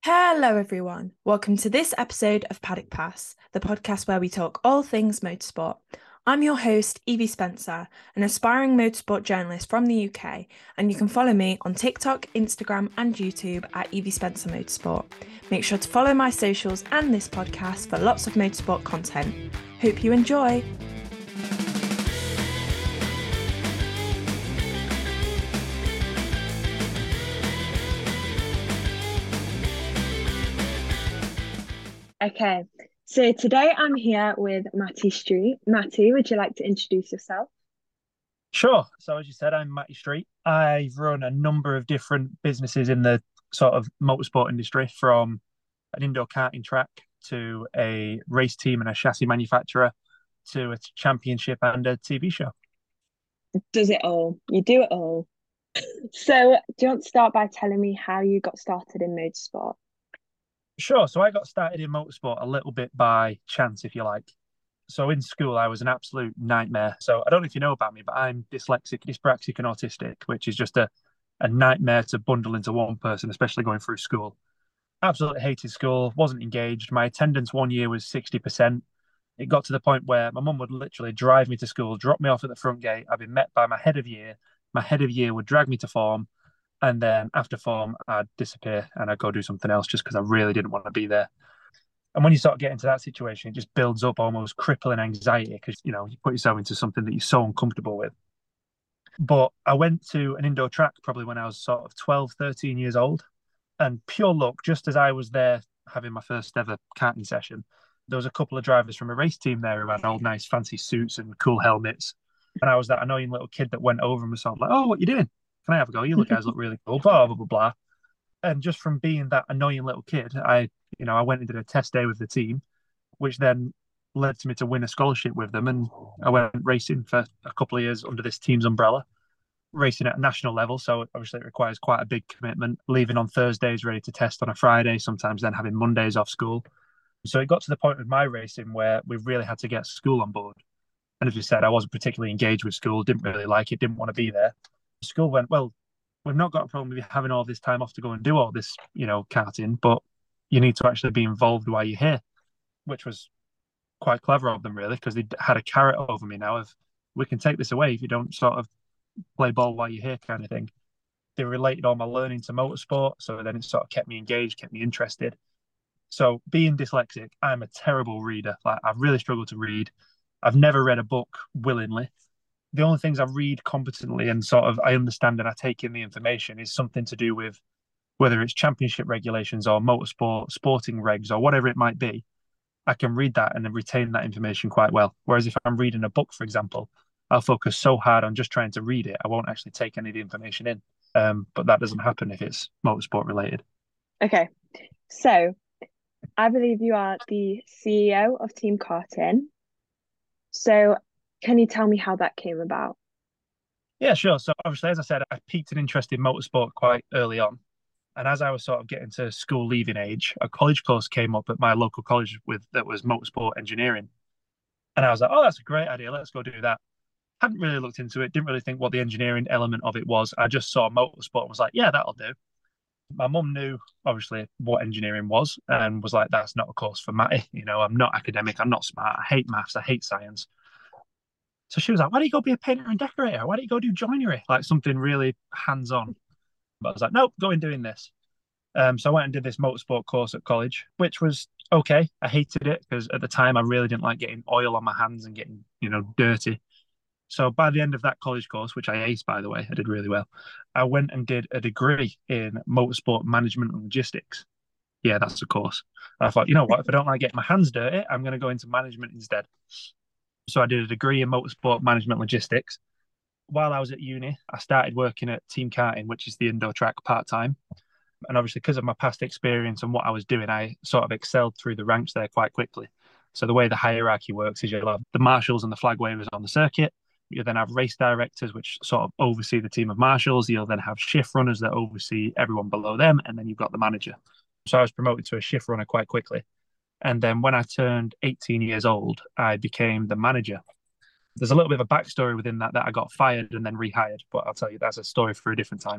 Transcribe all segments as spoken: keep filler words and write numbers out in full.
Hello, everyone. Welcome to this episode of Paddock Pass, the podcast where we talk all things motorsport. I'm your host, Evie Spencer, an aspiring motorsport journalist from the U K, and you can follow me on TikTok, Instagram, and YouTube at Evie Spencer Motorsport. Make sure to follow my socials and this podcast for lots of motorsport content. Hope you enjoy. Okay, so today I'm here with Matty Street. Matty, would you like to introduce yourself? Sure. So as you said, I'm Matty Street. I've run a number of different businesses in the sort of motorsport industry, from an indoor karting track to a race team and a chassis manufacturer to a championship and a T V show. Does it all. You do it all. So, do you want to start by telling me how you got started in motorsport? Sure. So I got started in motorsport a little bit by chance, if you like. So in school, I was an absolute nightmare. So I don't know if you know about me, but I'm dyslexic, dyspraxic, and autistic, which is just a, a nightmare to bundle into one person, especially going through school. Absolutely hated school, wasn't engaged. My attendance one year was sixty percent. It got to the point where my mum would literally drive me to school, drop me off at the front gate. I'd be met by my head of year. My head of year would drag me to form. And then after form, I'd disappear and I'd go do something else just because I really didn't want to be there. And when you start getting to that situation, it just builds up almost crippling anxiety because, you know, you put yourself into something that you're so uncomfortable with. But I went to an indoor track probably when I was sort of twelve, thirteen years old. And pure luck, just as I was there having my first ever karting session, there was a couple of drivers from a race team there who had old nice fancy suits and cool helmets. And I was that annoying little kid that went over and was sort of like, "Oh, what you doing? Can I have a go? You look guys look really cool." Blah blah blah blah. And just from being that annoying little kid, I, you know, I went and did a test day with the team, which then led to me to win a scholarship with them. And I went racing for a couple of years under this team's umbrella, racing at a national level. So obviously it requires quite a big commitment, leaving on Thursdays, ready to test on a Friday, sometimes then having Mondays off school. So it got to the point with my racing where we really had to get school on board. And as you said, I wasn't particularly engaged with school, didn't really like it, didn't want to be there. School went, "Well, we've not got a problem with you having all this time off to go and do all this, you know, karting, but you need to actually be involved while you're here," which was quite clever of them, really, because they had a carrot over me now of, "We can take this away if you don't sort of play ball while you're here," kind of thing. They related all my learning to motorsport, so then it sort of kept me engaged, kept me interested. So being dyslexic, I'm a terrible reader. Like, I really struggle to read. I've never read a book willingly. The only things I read competently and sort of I understand and I take in the information is something to do with whether it's championship regulations or motorsport, sporting regs or whatever it might be. I can read that and then retain that information quite well. Whereas if I'm reading a book, for example, I'll focus so hard on just trying to read it, I won't actually take any of the information in. Um, but that doesn't happen if it's motorsport related. Okay, so I believe you are the C E O of Team Karting. So, can you tell me how that came about? Yeah, sure. So obviously, as I said, I piqued an interest in motorsport quite early on. And as I was sort of getting to school leaving age, a college course came up at my local college with that was motorsport engineering. And I was like, "Oh, that's a great idea. Let's go do that." Hadn't really looked into it, didn't really think what the engineering element of it was. I just saw motorsport and was like, "Yeah, that'll do." My mum knew obviously what engineering was and was like, "That's not a course for Matty. You know, I'm not academic, I'm not smart, I hate maths, I hate science." So she was like, "Why don't you go be a painter and decorator? Why don't you go do joinery? Like something really hands-on." But I was like, "Nope, going doing this." Um, so I went and did this motorsport course at college, which was okay. I hated it because at the time I really didn't like getting oil on my hands and getting, you know, dirty. So by the end of that college course, which I aced, by the way, I did really well, I went and did a degree in motorsport management and logistics. Yeah, that's the course. And I thought, you know what, if I don't like getting my hands dirty, I'm going to go into management instead. So I did a degree in motorsport management logistics. While I was at uni, I started working at Team Karting, which is the indoor track part time. And obviously, because of my past experience and what I was doing, I sort of excelled through the ranks there quite quickly. So the way the hierarchy works is you'll have the marshals and the flag wavers on the circuit. You then have race directors, which sort of oversee the team of marshals. You'll then have shift runners that oversee everyone below them. And then you've got the manager. So I was promoted to a shift runner quite quickly. And then when I turned eighteen years old, I became the manager. There's a little bit of a backstory within that that I got fired and then rehired, but I'll tell you that's a story for a different time.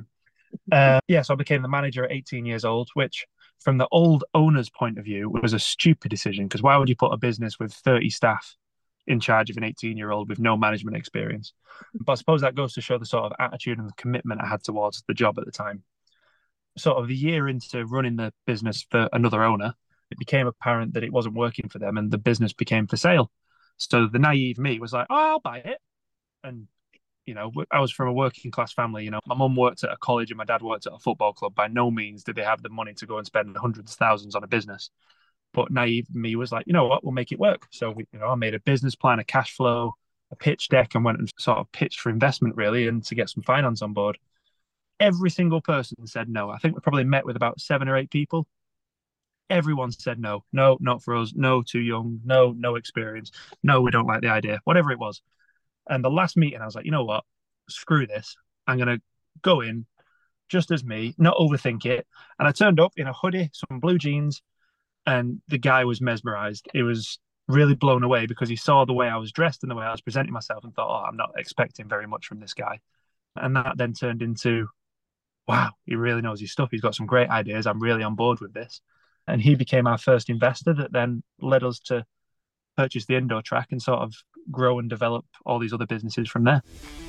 Uh, yeah, so I became the manager at eighteen years old, which from the old owner's point of view was a stupid decision because why would you put a business with thirty staff in charge of an eighteen year old with no management experience? But I suppose that goes to show the sort of attitude and the commitment I had towards the job at the time. Sort of a year into running the business for another owner, it became apparent that it wasn't working for them and the business became for sale. So the naive me was like, oh, I'll buy it. And you know, I was from a working class family. You know, my mum worked at a college and my dad worked at a football club. By no means did they have the money to go and spend hundreds of thousands on a business. But naive me was like, you know what, we'll make it work. So we, you know, I made a business plan, a cash flow, a pitch deck, and went and sort of pitched for investment really, and to get some finance on board. Every single person said no. I think we probably met with about seven or eight people. Everyone said no, no, not for us, no, too young, no, no experience, no, we don't like the idea, whatever it was. And the last meeting, I was like, you know what? Screw this. I'm going to go in just as me, not overthink it. And I turned up in a hoodie, some blue jeans, and the guy was mesmerized. He was really blown away because he saw the way I was dressed and the way I was presenting myself and thought, oh, I'm not expecting very much from this guy. And that then turned into, wow, he really knows his stuff. He's got some great ideas. I'm really on board with this. And he became our first investor that then led us to purchase the indoor track and sort of grow and develop all these other businesses from there.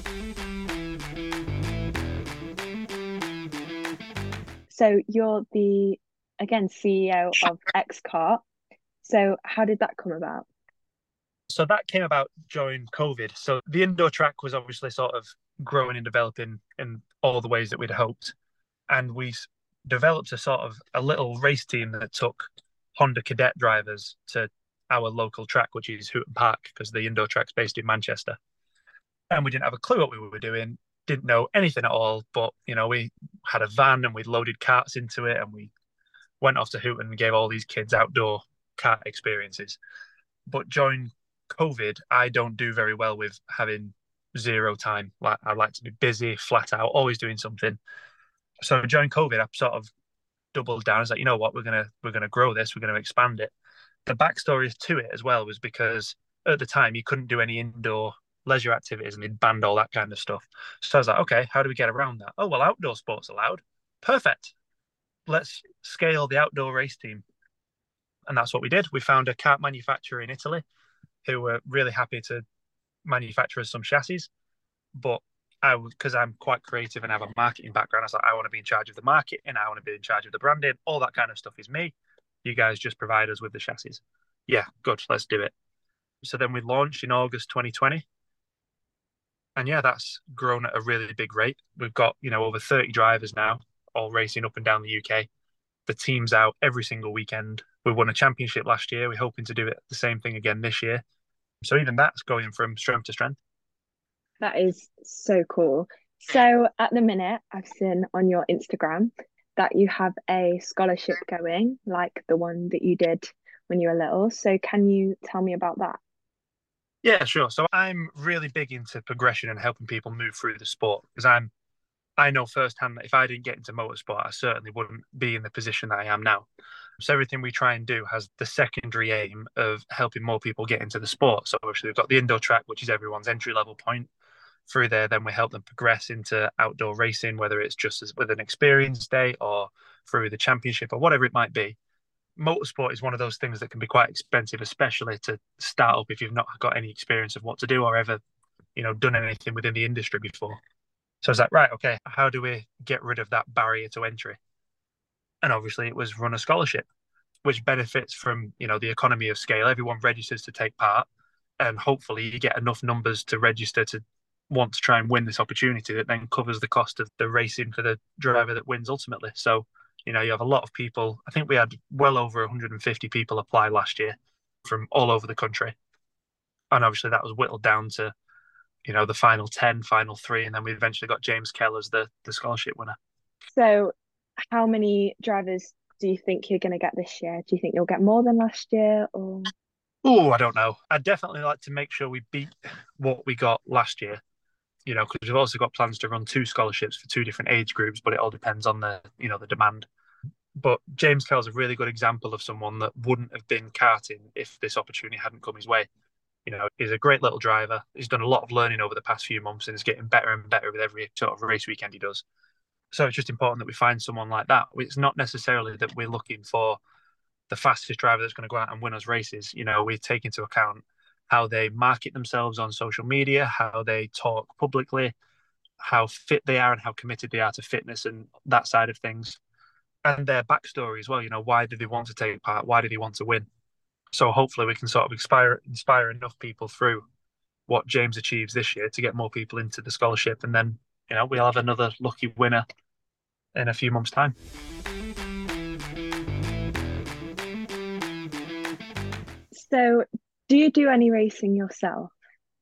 So you're the, again, C E O of X-Kart. So how did that come about? So that came about during COVID. So the indoor track was obviously sort of growing and developing in all the ways that we'd hoped. And we developed a sort of a little race team that took Honda Cadet drivers to our local track, which is Houghton Park, because the indoor track's based in Manchester. And we didn't have a clue what we were doing, didn't know anything at all. But, you know, we had a van and we loaded carts into it and we went off to Houghton and gave all these kids outdoor kart experiences. But during COVID, I don't do very well with having zero time. Like I like to be busy, flat out, always doing something. So during COVID, I sort of doubled down. I was like, you know what, we're gonna we're gonna grow this, we're gonna expand it. The backstory to it as well was because at the time you couldn't do any indoor leisure activities and they'd banned all that kind of stuff. So I was like, okay, how do we get around that? Oh well, outdoor sports allowed. Perfect. Let's scale the outdoor race team. And that's what we did. We found a kart manufacturer in Italy who were really happy to manufacture us some chassis. But I, because I'm quite creative and have a marketing background, I was like, I want to be in charge of the marketing, I want to be in charge of the branding, all that kind of stuff is me. You guys just provide us with the chassis. Yeah, good, let's do it. So then we launched in August twenty twenty. And yeah, that's grown at a really big rate. We've got, you know, over thirty drivers now, all racing up and down the U K. The team's out every single weekend. We won a championship last year. We're hoping to do it the same thing again this year. So even that's going from strength to strength. That is so cool. So at the minute, I've seen on your Instagram that you have a scholarship going, like the one that you did when you were little. So can you tell me about that? Yeah, sure. So I'm really big into progression and helping people move through the sport because I'm I know firsthand that if I didn't get into motorsport, I certainly wouldn't be in the position that I am now. So everything we try and do has the secondary aim of helping more people get into the sport. So obviously we've got the indoor track, which is everyone's entry level point. Through there, then we help them progress into outdoor racing, whether it's just as, with an experience day or through the championship or whatever it might be. Motorsport is one of those things that can be quite expensive, especially to start up if you've not got any experience of what to do or ever, you know, done anything within the industry before. So I was like, right, okay, how do we get rid of that barrier to entry? And obviously it was run a scholarship, which benefits from, you know, the economy of scale. Everyone registers to take part and hopefully you get enough numbers to register to want to try and win this opportunity that then covers the cost of the racing for the driver that wins ultimately. So, you know, you have a lot of people. I think we had well over one hundred fifty people apply last year from all over the country. And obviously that was whittled down to, you know, the final ten, final three, and then we eventually got James Kell as the, the scholarship winner. So how many drivers do you think you're going to get this year? Do you think you'll get more than last year or? Oh, I don't know. I'd definitely like to make sure we beat what we got last year, you know, because we've also got plans to run two scholarships for two different age groups, but it all depends on the, you know, the demand. But James Kell's a really good example of someone that wouldn't have been karting if this opportunity hadn't come his way. You know, he's a great little driver. He's done a lot of learning over the past few months and is getting better and better with every sort of race weekend he does. So it's just important that we find someone like that. It's not necessarily that we're looking for the fastest driver that's going to go out and win us races. You know, we take into account how they market themselves on social media, how they talk publicly, how fit they are and how committed they are to fitness and that side of things. And their backstory as well. You know, why do they want to take part? Why do they want to win? So hopefully we can sort of inspire inspire enough people through what James achieves this year to get more people into the scholarship. And then, you know, we'll have another lucky winner in a few months' time. So, do you do any racing yourself?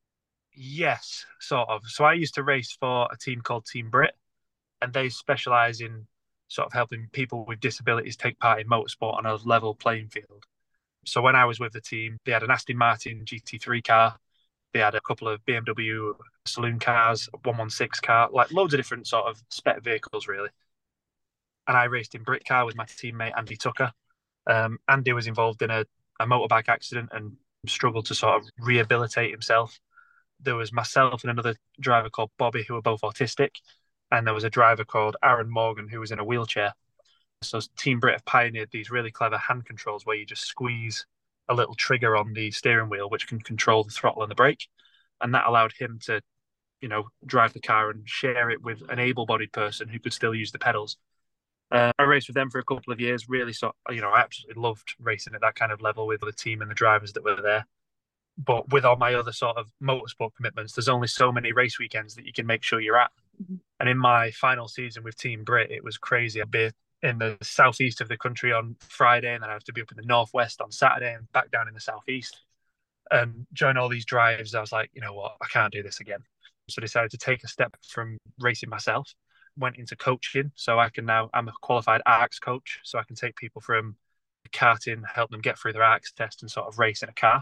Yes, sort of. So I used to race for a team called Team Brit, and they specialise in sort of helping people with disabilities take part in motorsport on a level playing field. So when I was with the team, they had an Aston Martin G T three car, they had a couple of B M W saloon cars, a one sixteen car, like loads of different sort of spec vehicles, really. And I raced in Brit car with my teammate Andy Tucker. Um, Andy was involved in a, a motorbike accident and struggled to sort of rehabilitate himself. There was myself and another driver called Bobby who were both autistic, and there was a driver called Aaron Morgan who was in a wheelchair. So Team Brit have pioneered these really clever hand controls where you just squeeze a little trigger on the steering wheel, which can control the throttle and the brake. And that allowed him to, you know, drive the car and share it with an able-bodied person who could still use the pedals. Uh, I raced with them for a couple of years. Really, so you know, I absolutely loved racing at that kind of level with the team and the drivers that were there. But with all my other sort of motorsport commitments, there's only so many race weekends that you can make sure you're at. Mm-hmm. And in my final season with Team Brit, it was crazy. I'd be in the southeast of the country on Friday, and then I have to be up in the northwest on Saturday and back down in the southeast. And during all these drives, I was like, you know what, I can't do this again. So I decided to take a step from racing myself, went into coaching. So I can now, I'm a qualified A R C S coach. So I can take people from karting, help them get through their A R C S test and sort of race in a car.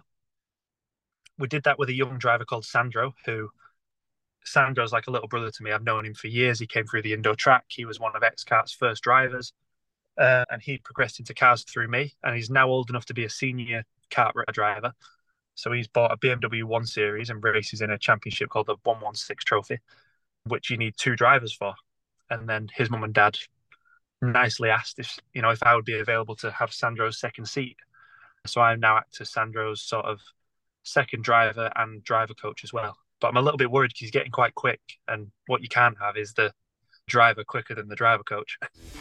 We did that with a young driver called Sandro, who Sandro's like a little brother to me. I've known him for years. He came through the Indo track. He was one of X-Kart's first drivers. Uh, and he progressed into cars through me. And he's now old enough to be a senior kart driver. So he's bought a B M W one Series and races in a championship called the one sixteen Trophy, which you need two drivers for. And then his mum and dad nicely asked if, you know, if I would be available to have Sandro's second seat. So I now act as Sandro's sort of second driver and driver coach as well. But I'm a little bit worried because he's getting quite quick. And what you can't have is the driver quicker than the driver coach.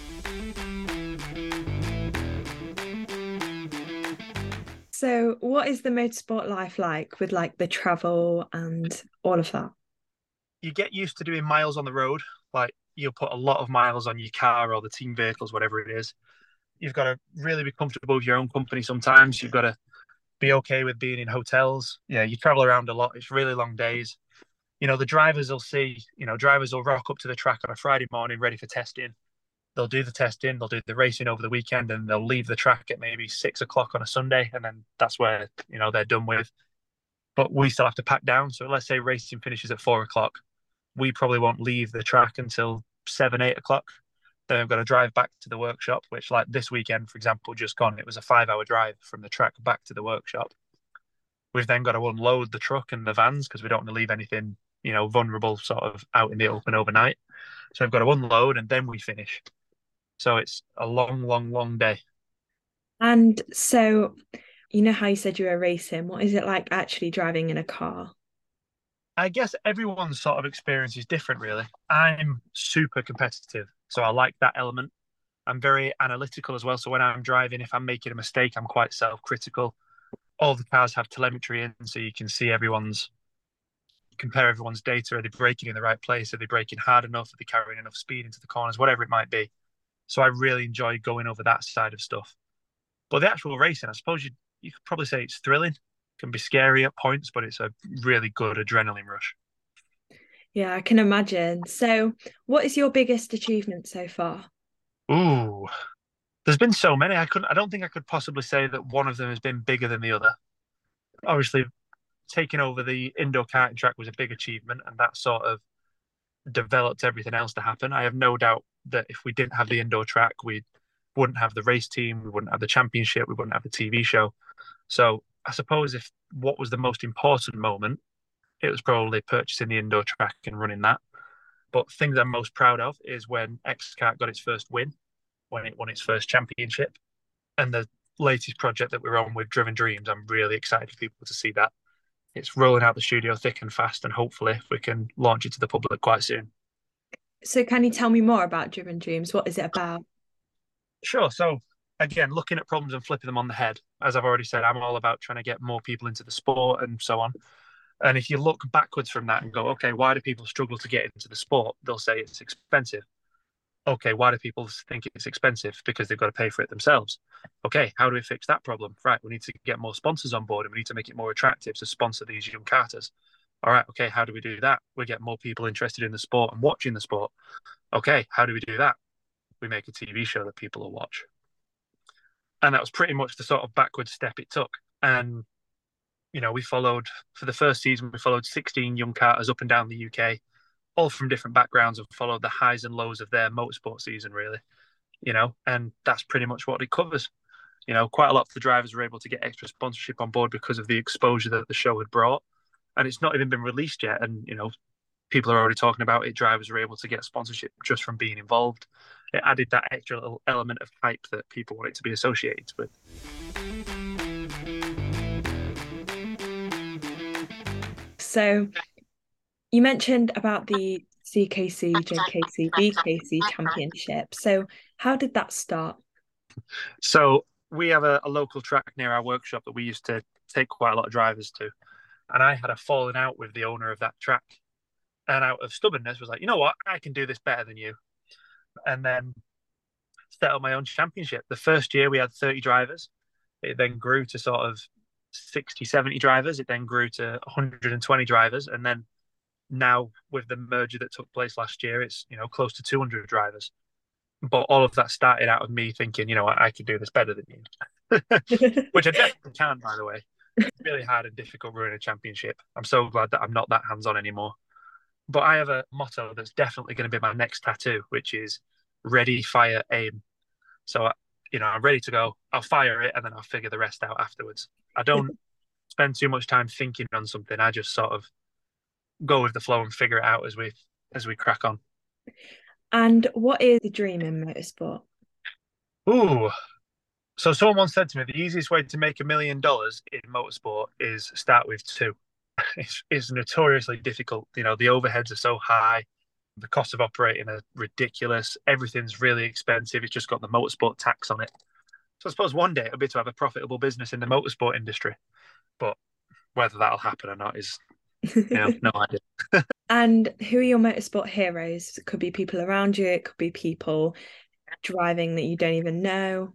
So what is the motorsport life like with like the travel and all of that? You get used to doing miles on the road. Like you'll put a lot of miles on your car or the team vehicles, whatever it is. You've got to really be comfortable with your own company sometimes. You've got to be okay with being in hotels. Yeah, you travel around a lot. It's really long days. You know, the drivers will see, you know, drivers will rock up to the track on a Friday morning ready for testing. They'll do the testing, they'll do the racing over the weekend, and they'll leave the track at maybe six o'clock on a Sunday, and then that's where, you know, they're done with. But we still have to pack down. So let's say racing finishes at four o'clock. We probably won't leave the track until seven, eight o'clock. Then we've got to drive back to the workshop, which like this weekend, for example, just gone, it was a five hour drive from the track back to the workshop. We've then got to unload the truck and the vans because we don't want to leave anything, you know, vulnerable sort of out in the open overnight. So we've got to unload and then we finish. So it's a long, long, long day. And so, you know how you said you were racing, what is it like actually driving in a car? I guess everyone's sort of experience is different, really. I'm super competitive, so I like that element. I'm very analytical as well. So when I'm driving, if I'm making a mistake, I'm quite self-critical. All the cars have telemetry in, so you can see everyone's, compare everyone's data. Are they braking in the right place? Are they braking hard enough? Are they carrying enough speed into the corners? Whatever it might be. So I really enjoy going over that side of stuff. But the actual racing, I suppose you you could probably say it's thrilling. It can be scary at points, but it's a really good adrenaline rush. Yeah, I can imagine. So what is your biggest achievement so far? Ooh, there's been so many. I couldn't. I don't think I could possibly say that one of them has been bigger than the other. Obviously, taking over the indoor karting track was a big achievement, and that sort of developed everything else to happen. I have no doubt that if we didn't have the indoor track, we wouldn't have the race team, we wouldn't have the championship, we wouldn't have the T V show. So I suppose if what was the most important moment, it was probably purchasing the indoor track and running that. But things I'm most proud of is when X-Kart got its first win, when it won its first championship. And the latest project that we're on with Driven Dreams, I'm really excited for people to see that. It's rolling out the studio thick and fast, and hopefully we can launch it to the public quite soon. So can you tell me more about Driven Dreams? What is it about? Sure. So again, looking at problems and flipping them on the head. As I've already said, I'm all about trying to get more people into the sport and so on. And if you look backwards from that and go, okay, why do people struggle to get into the sport? They'll say it's expensive. Okay, why do people think it's expensive? Because they've got to pay for it themselves. Okay, how do we fix that problem? Right, we need to get more sponsors on board and we need to make it more attractive to sponsor these young karters. All right, okay, how do we do that? We get more people interested in the sport and watching the sport. Okay, how do we do that? We make a T V show that people will watch. And that was pretty much the sort of backward step it took. And, you know, we followed, for the first season, we followed sixteen young karters up and down the U K, all from different backgrounds, and followed the highs and lows of their motorsport season, really, you know, and that's pretty much what it covers. You know, quite a lot of the drivers were able to get extra sponsorship on board because of the exposure that the show had brought. And it's not even been released yet. And, you know, people are already talking about it. Drivers were able to get sponsorship just from being involved. It added that extra little element of hype that people wanted to be associated with. So you mentioned about the C K C, J K C, B K C championship. So how did that start? So we have a, a local track near our workshop that we used to take quite a lot of drivers to. And I had a falling out with the owner of that track. And out of stubbornness was like, you know what, I can do this better than you. And then set up my own championship. The first year we had thirty drivers. It then grew to sort of sixty, seventy drivers. It then grew to one hundred twenty drivers. And then now with the merger that took place last year, it's, you know, close to two hundred drivers. But all of that started out of me thinking, you know, I, I could do this better than you. Which I definitely can, by the way. It's really hard and difficult running a championship. I'm so glad that I'm not that hands-on anymore. But I have a motto that's definitely going to be my next tattoo, which is ready, fire, aim. So, you know, I'm ready to go. I'll fire it and then I'll figure the rest out afterwards. I don't spend too much time thinking on something. I just sort of go with the flow and figure it out as we as we crack on. And what is the dream in motorsport? Ooh. So someone once said to me, the easiest way to make a million dollars in motorsport is start with two. It's, it's notoriously difficult. You know, the overheads are so high. The cost of operating are ridiculous. Everything's really expensive. It's just got the motorsport tax on it. So I suppose one day it'll be to have a profitable business in the motorsport industry. But whether that'll happen or not is, you know, no idea. And who are your motorsport heroes? It could be people around you. It could be people driving that you don't even know.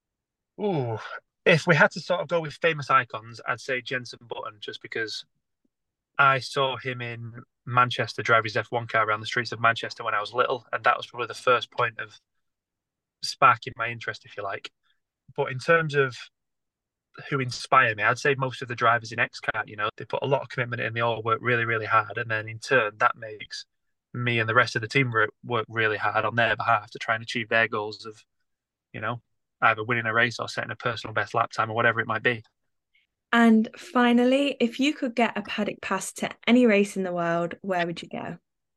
Ooh, if we had to sort of go with famous icons, I'd say Jenson Button, just because I saw him in Manchester drive his F one car around the streets of Manchester when I was little, and that was probably the first point of sparking my interest, if you like. But in terms of who inspire me, I'd say most of the drivers in X-Kart, you know, they put a lot of commitment in, they all work really, really hard, and then in turn, that makes me and the rest of the team work really hard on their behalf to try and achieve their goals of, you know, either winning a race or setting a personal best lap time or whatever it might be. And finally, if you could get a paddock pass to any race in the world, where would you go?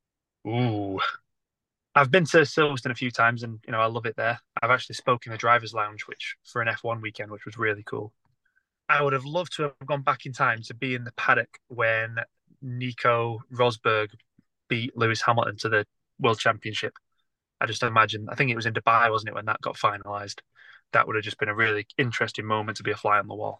Ooh, I've been to Silverstone a few times and, you know, I love it there. I've actually spoken in the driver's lounge, which for an F one weekend, which was really cool. I would have loved to have gone back in time to be in the paddock when Nico Rosberg beat Lewis Hamilton to the World Championship. I just imagine, I think it was in Dubai, wasn't it, when that got finalised? That would have just been a really interesting moment to be a fly on the wall.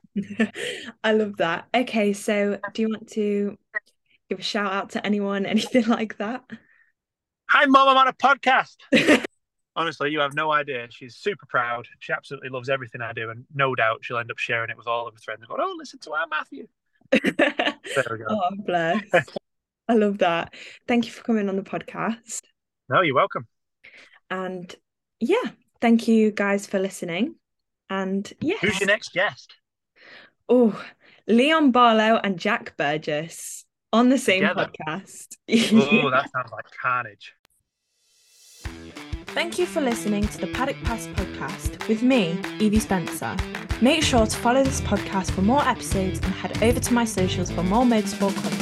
I love that. Okay, so do you want to give a shout out to anyone, anything like that? Hi, Mum, I'm on a podcast. Honestly, you have no idea. She's super proud. She absolutely loves everything I do, and no doubt she'll end up sharing it with all of her friends and going, oh, listen to our Matthew. There we go. Oh, bless. I love that. Thank you for coming on the podcast. No, you're welcome. And yeah, thank you guys for listening. And yes. Who's your next guest? Oh, Leon Barlow and Jack Burgess on the same Together. podcast. Oh, that sounds like carnage. Thank you for listening to the Paddock Pass podcast with me, Evie Spencer. Make sure to follow this podcast for more episodes and head over to my socials for more motorsport content.